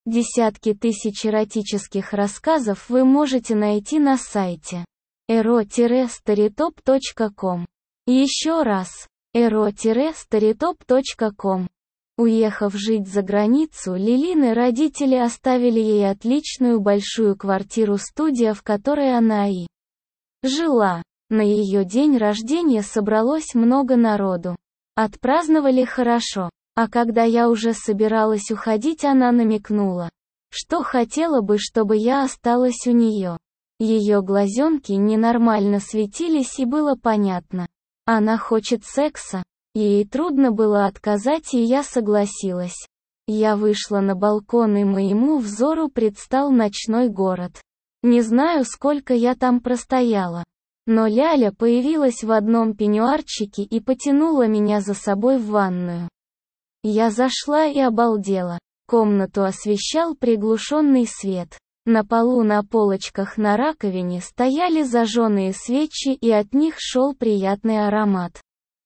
Десятки тысяч эротических рассказов вы можете найти на сайте ero-storytop.com. Еще раз, ero-storytop.com. Уехав жить за границу, Лилины родители оставили ей отличную большую квартиру-студию, в которой она и жила. На ее день рождения собралось много народу. Отпраздновали хорошо. А когда я уже собиралась уходить, она намекнула, что хотела бы, чтобы я осталась у нее. Ее глазенки ненормально светились, и было понятно. Она хочет секса. Ей трудно было отказать, и я согласилась. Я вышла на балкон, и моему взору предстал ночной город. Не знаю, сколько я там простояла. Но Ляля появилась в одном пеньюарчике и потянула меня за собой в ванную. Я зашла и обалдела. Комнату освещал приглушенный свет. На полу на полочках на раковине стояли зажженные свечи, и от них шел приятный аромат.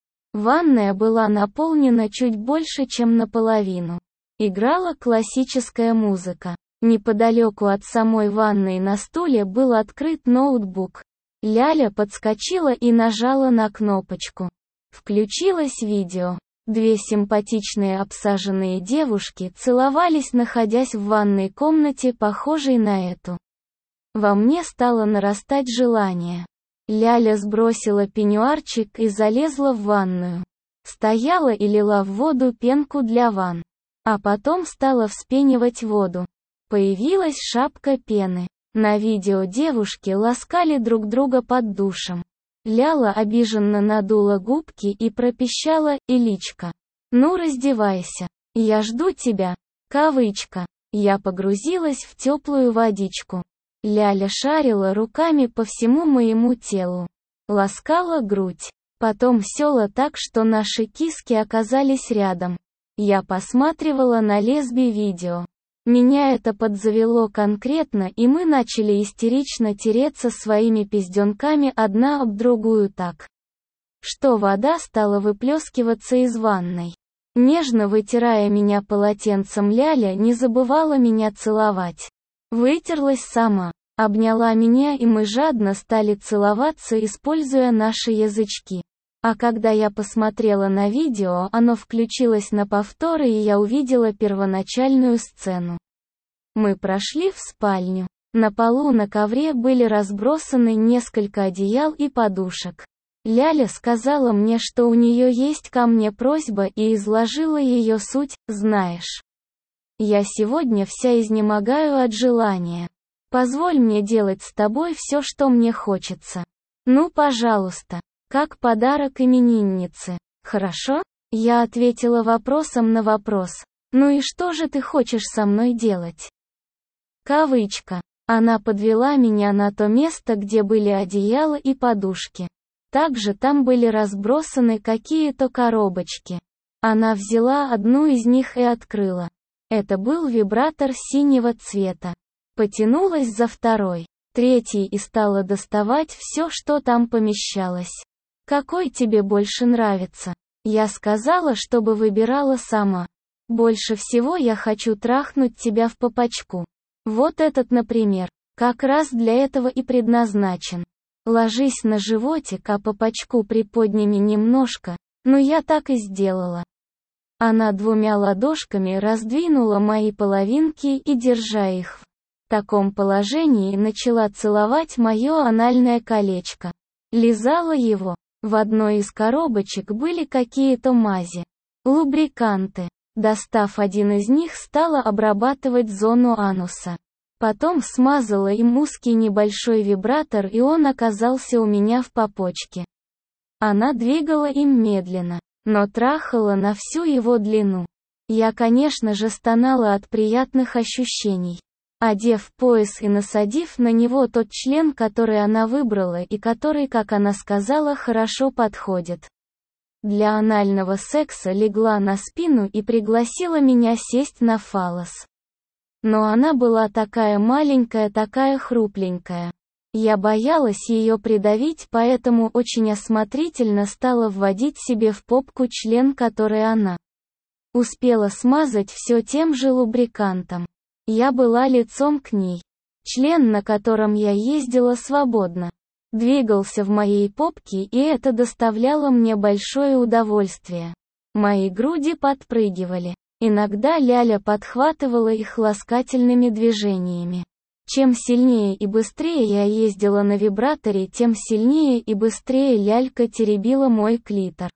Ванная была наполнена чуть больше, чем наполовину. Играла классическая музыка. Неподалеку от самой ванной на стуле был открыт ноутбук. Ляля подскочила и нажала на кнопочку. Включилось видео. Две симпатичные обсаженные девушки целовались, находясь в ванной комнате, похожей на эту. Во мне стало нарастать желание. Ляля сбросила пеньюарчик и залезла в ванную. Стояла и лила в воду пенку для ванн. А потом стала вспенивать воду. Появилась шапка пены. На видео девушки ласкали друг друга под душем. Ляла обиженно надула губки и пропищала: «Иличка, ну раздевайся, я жду тебя». Кавычка. Я погрузилась в теплую водичку. Ляля шарила руками по всему моему телу. Ласкала грудь. Потом села так, что наши киски оказались рядом. Я посматривала на лесби-видео. Меня это подзавело конкретно, и мы начали истерично тереться своими пизденками одна об другую так, что вода стала выплескиваться из ванной. Нежно вытирая меня полотенцем, Ляля не забывала меня целовать. Вытерлась сама, обняла меня, и мы жадно стали целоваться, используя наши язычки. А когда я посмотрела на видео, оно включилось на повторы, и я увидела первоначальную сцену. Мы прошли в спальню. На полу на ковре были разбросаны несколько одеял и подушек. Ляля сказала мне, что у нее есть ко мне просьба, и изложила ее суть: «Знаешь, я сегодня вся изнемогаю от желания. Позволь мне делать с тобой все, что мне хочется. Ну, пожалуйста, как подарок имениннице. Хорошо?» Я ответила вопросом на вопрос. «Ну и что же ты хочешь со мной делать?» Кавычка. Она подвела меня на то место, где были одеяла и подушки. Также там были разбросаны какие-то коробочки. Она взяла одну из них и открыла. Это был вибратор синего цвета. Потянулась за второй, третий и стала доставать все, что там помещалось. «Какой тебе больше нравится?» Я сказала, чтобы выбирала сама. «Больше всего я хочу трахнуть тебя в попочку. Вот этот, например, как раз для этого и предназначен. Ложись на животик, а попочку приподними немножко». Ну я так и сделала. Она двумя ладошками раздвинула мои половинки и, держа их в таком положении, начала целовать мое анальное колечко. Лизала его. В одной из коробочек были какие-то мази. Лубриканты. Достав один из них, стала обрабатывать зону ануса. Потом смазала им узкий небольшой вибратор, и он оказался у меня в попочке. Она двигала им медленно, но трахала на всю его длину. Я, конечно же, стонала от приятных ощущений. Одев пояс и насадив на него тот член, который она выбрала и который, как она сказала, хорошо подходит для анального секса, легла на спину и пригласила меня сесть на фаллос. Но она была такая маленькая, такая хрупленькая. Я боялась ее придавить, поэтому очень осмотрительно стала вводить себе в попку член, который она успела смазать все тем же лубрикантом. Я была лицом к ней. Член, на котором я ездила свободно, двигался в моей попке, и это доставляло мне большое удовольствие. Мои груди подпрыгивали. Иногда Ляля подхватывала их ласкательными движениями. Чем сильнее и быстрее я ездила на вибраторе, тем сильнее и быстрее лялька теребила мой клитор.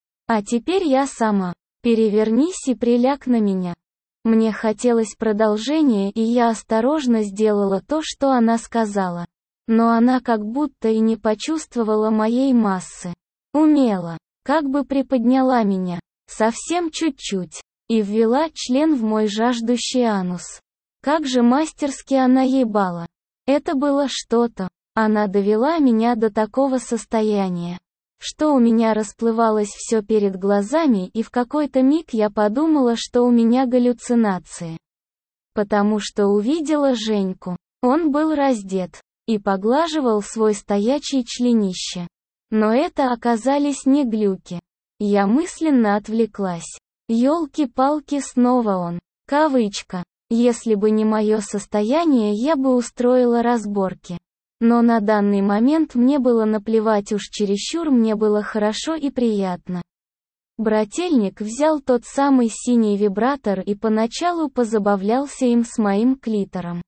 А теперь я сама. Перевернись и приляг на меня. Мне хотелось продолжения, и я осторожно сделала то, что она сказала. Но она как будто и не почувствовала моей массы. Умело, как бы приподняла меня, совсем чуть-чуть, и ввела член в мой жаждущий анус. Как же мастерски она ебала. Это было что-то. Она довела меня до такого состояния, что у меня расплывалось все перед глазами, и в какой-то миг я подумала, что у меня галлюцинации. Потому что увидела Женьку. Он был раздет и поглаживал свой стоячий членище. Но это оказались не глюки. Я мысленно отвлеклась. Ёлки-палки, снова он. Кавычка. Если бы не мое состояние, я бы устроила разборки. Но на данный момент мне было наплевать, уж чересчур мне было хорошо и приятно. Брательник взял тот самый синий вибратор и поначалу позабавлялся им с моим клитором.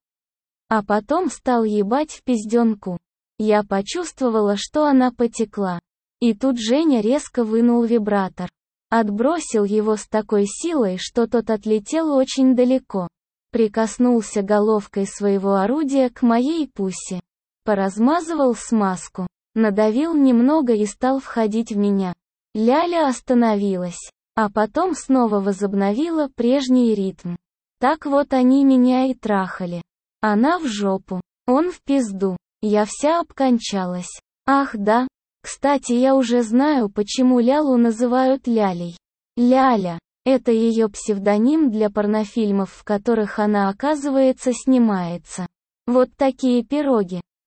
А потом стал ебать в пизденку. Я почувствовала, что она потекла. И тут Женя резко вынул вибратор. Отбросил его с такой силой, что тот отлетел очень далеко. Прикоснулся головкой своего орудия к моей пусе. Поразмазывал смазку. Надавил немного и стал входить в меня. Ляля остановилась. А потом снова возобновила прежний ритм. Так вот они меня и трахали. Она в жопу. Он в пизду. Я вся обкончалась. Ах да. Кстати, я уже знаю, почему Лялу называют Лялей. Ляля. Это ее псевдоним для порнофильмов, в которых она, оказывается, снимается. Вот такие пироги.